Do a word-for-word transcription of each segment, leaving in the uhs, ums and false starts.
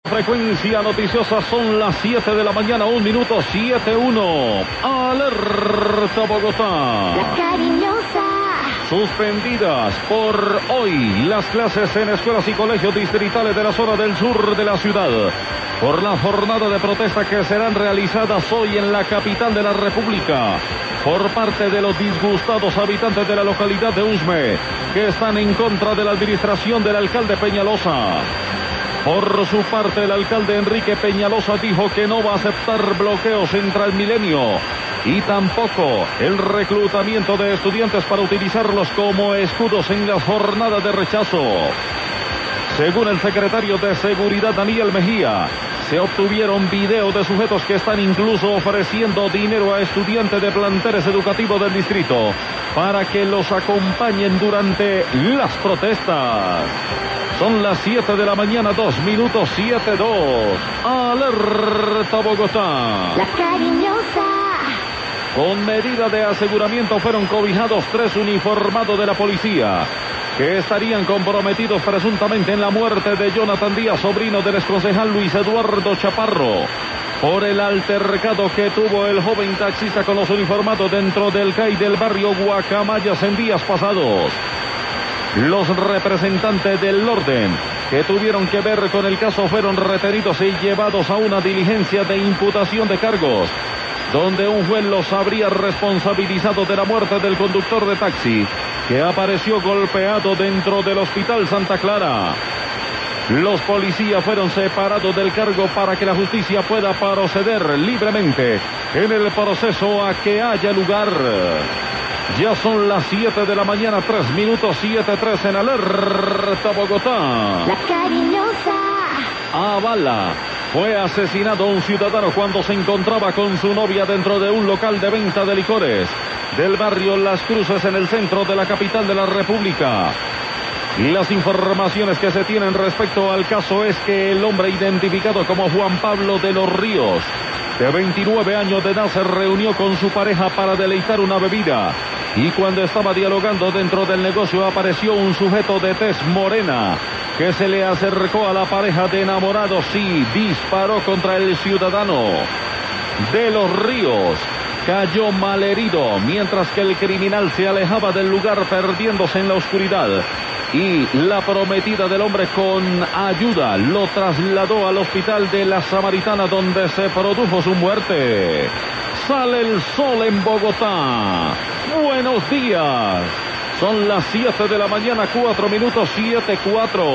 Frecuencia noticiosa, son las siete de la mañana, un minuto, siete uno. Alerta Bogotá. La cariñosa. Suspendidas por hoy las clases en escuelas y colegios distritales de la zona del sur de la ciudad, por la jornada de protesta que serán realizadas hoy en la capital de la República, por parte de los disgustados habitantes de la localidad de Usme, que están en contra de la administración del alcalde Peñalosa. Por su parte, el alcalde Enrique Peñalosa dijo que no va a aceptar bloqueos en Transmilenio y tampoco el reclutamiento de estudiantes para utilizarlos como escudos en las jornadas de rechazo. Según el secretario de Seguridad, Daniel Mejía, se obtuvieron videos de sujetos que están incluso ofreciendo dinero a estudiantes de planteles educativos del distrito para que los acompañen durante las protestas. Son las siete de la mañana, dos minutos, siete dos. Alerta Bogotá. La cariñosa. Con medida de aseguramiento fueron cobijados tres uniformados de la policía que estarían comprometidos presuntamente en la muerte de Jonathan Díaz, sobrino del exconcejal Luis Eduardo Chaparro, por el altercado que tuvo el joven taxista con los uniformados dentro del C A I del barrio Guacamayas en días pasados. Los representantes del orden que tuvieron que ver con el caso fueron retenidos y llevados a una diligencia de imputación de cargos, donde un juez los habría responsabilizado de la muerte del conductor de taxi, que apareció golpeado dentro del Hospital Santa Clara. Los policías fueron separados del cargo para que la justicia pueda proceder libremente en el proceso a que haya lugar. Ya son las siete de la mañana, tres minutos, siete tres en Alerta Bogotá. La cariñosa. A bala fue asesinado un ciudadano cuando se encontraba con su novia dentro de un local de venta de licores del barrio Las Cruces en el centro de la capital de la República. Las informaciones que se tienen respecto al caso es que el hombre identificado como Juan Pablo de los Ríos, de veintinueve años de edad, se reunió con su pareja para deleitar una bebida, y cuando estaba dialogando dentro del negocio apareció un sujeto de tez morena que se le acercó a la pareja de enamorados y disparó contra el ciudadano. De los Ríos cayó malherido mientras que el criminal se alejaba del lugar perdiéndose en la oscuridad, y la prometida del hombre con ayuda lo trasladó al hospital de la Samaritana, donde se produjo su muerte. Sale el sol en Bogotá. Buenos días. Son las siete de la mañana, cuatro minutos, siete cuatro.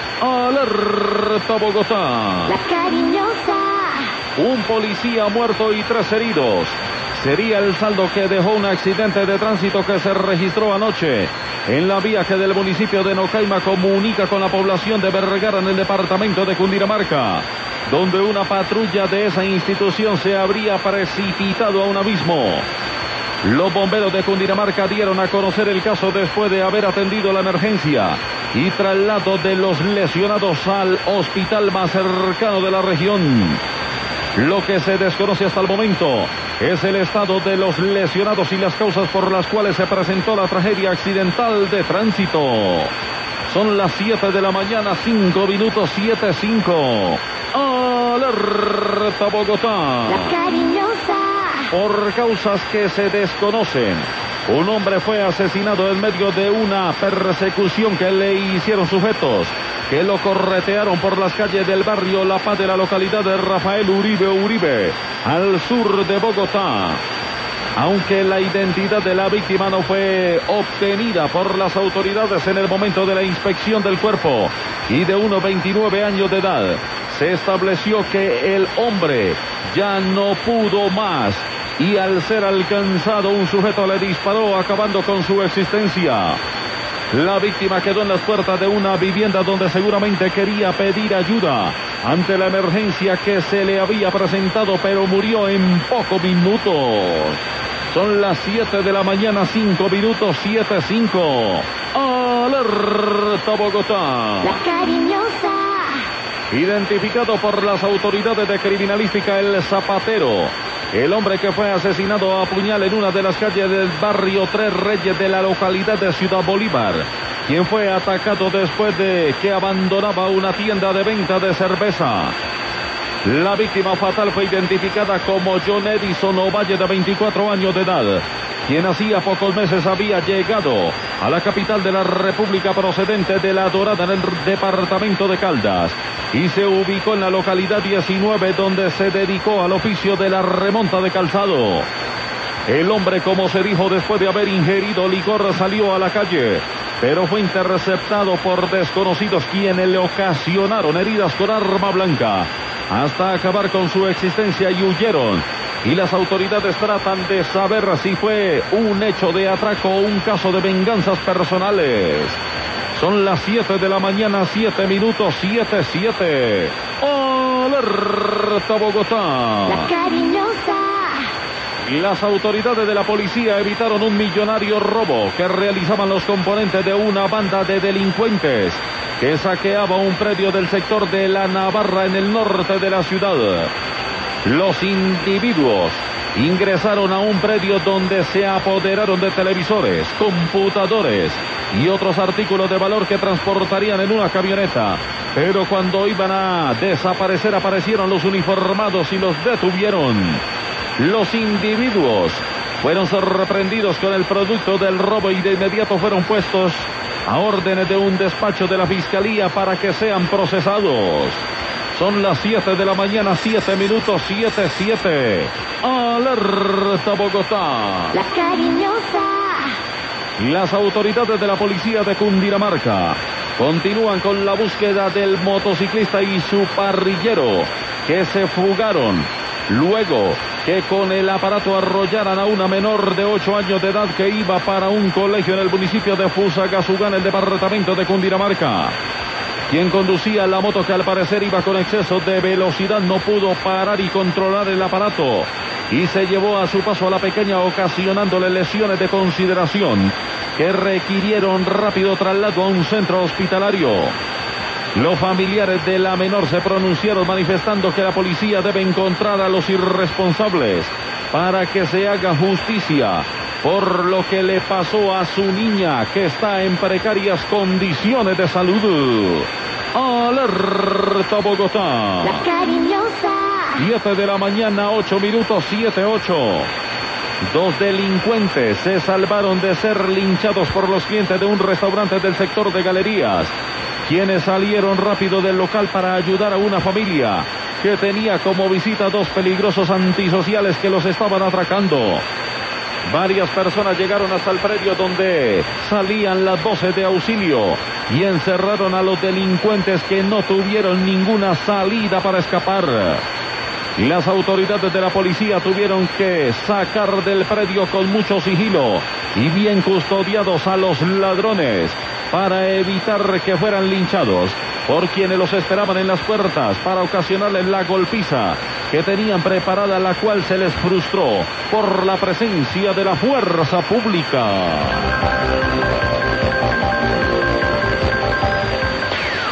Alerta Bogotá. La cariñosa. Un policía muerto y tres heridos sería el saldo que dejó un accidente de tránsito que se registró anoche en la vía que del municipio de Nocaima comunica con la población de Vergara en el departamento de Cundinamarca, donde una patrulla de esa institución se habría precipitado a un abismo. Los bomberos de Cundinamarca dieron a conocer el caso después de haber atendido la emergencia y traslado de los lesionados al hospital más cercano de la región. Lo que se desconoce hasta el momento es el estado de los lesionados y las causas por las cuales se presentó la tragedia accidental de tránsito. Son las siete de la mañana, cinco minutos, siete cinco. Alerta Bogotá. La cariñosa. Por causas que se desconocen, un hombre fue asesinado en medio de una persecución que le hicieron sujetos que lo corretearon por las calles del barrio La Paz de la localidad de Rafael Uribe Uribe, al sur de Bogotá. Aunque la identidad de la víctima no fue obtenida por las autoridades en el momento de la inspección del cuerpo, y de unos veintinueve años de edad, se estableció que el hombre ya no pudo más, y al ser alcanzado un sujeto le disparó, acabando con su existencia. La víctima quedó en las puertas de una vivienda donde seguramente quería pedir ayuda ante la emergencia que se le había presentado, pero murió en pocos minutos. Son las siete de la mañana, cinco minutos, siete cinco. Alerta Bogotá. La cariñosa. Identificado por las autoridades de criminalística, el Zapatero, el hombre que fue asesinado a puñal en una de las calles del barrio Tres Reyes de la localidad de Ciudad Bolívar, quien fue atacado después de que abandonaba una tienda de venta de cerveza. La víctima fatal fue identificada como John Edison Ovalle, de veinticuatro años de edad, quien hacía pocos meses había llegado a la capital de la República procedente de La Dorada, en el departamento de Caldas, y se ubicó en la localidad diecinueve, donde se dedicó al oficio de la remonta de calzado. El hombre, como se dijo, después de haber ingerido licor, salió a la calle, pero fue interceptado por desconocidos, quienes le ocasionaron heridas con arma blanca hasta acabar con su existencia y huyeron. Y las autoridades tratan de saber si fue un hecho de atraco o un caso de venganzas personales. Son las siete de la mañana, siete minutos, siete, siete. Alerta Bogotá. La cariñosa. Las autoridades de la policía evitaron un millonario robo que realizaban los componentes de una banda de delincuentes que saqueaba un predio del sector de La Navarra, en el norte de la ciudad. Los individuos ingresaron a un predio donde se apoderaron de televisores, computadores y otros artículos de valor que transportarían en una camioneta. Pero cuando iban a desaparecer, aparecieron los uniformados y los detuvieron. Los individuos fueron sorprendidos con el producto del robo y de inmediato fueron puestos a órdenes de un despacho de la Fiscalía para que sean procesados. Son las siete de la mañana, siete minutos, siete, siete. Alerta Bogotá. La cariñosa. Las autoridades de la policía de Cundinamarca continúan con la búsqueda del motociclista y su parrillero, que se fugaron luego que con el aparato arrollaran a una menor de ocho años de edad que iba para un colegio en el municipio de Fusagasugá, en el departamento de Cundinamarca. Quien conducía la moto, que al parecer iba con exceso de velocidad, no pudo parar y controlar el aparato y se llevó a su paso a la pequeña, ocasionándole lesiones de consideración que requirieron rápido traslado a un centro hospitalario. Los familiares de la menor se pronunciaron manifestando que la policía debe encontrar a los irresponsables para que se haga justicia por lo que le pasó a su niña, que está en precarias condiciones de salud. Alerta Bogotá. La cariñosa. siete de la mañana, ocho minutos, siete, ocho. Dos delincuentes se salvaron de ser linchados por los clientes de un restaurante del sector de Galerías, quienes salieron rápido del local para ayudar a una familia que tenía como visita dos peligrosos antisociales que los estaban atracando. Varias personas llegaron hasta el predio donde salían las voces de auxilio y encerraron a los delincuentes, que no tuvieron ninguna salida para escapar. Las autoridades de la policía tuvieron que sacar del predio con mucho sigilo y bien custodiados a los ladrones para evitar que fueran linchados por quienes los esperaban en las puertas para ocasionarles la golpiza que tenían preparada, la cual se les frustró por la presencia de la fuerza pública.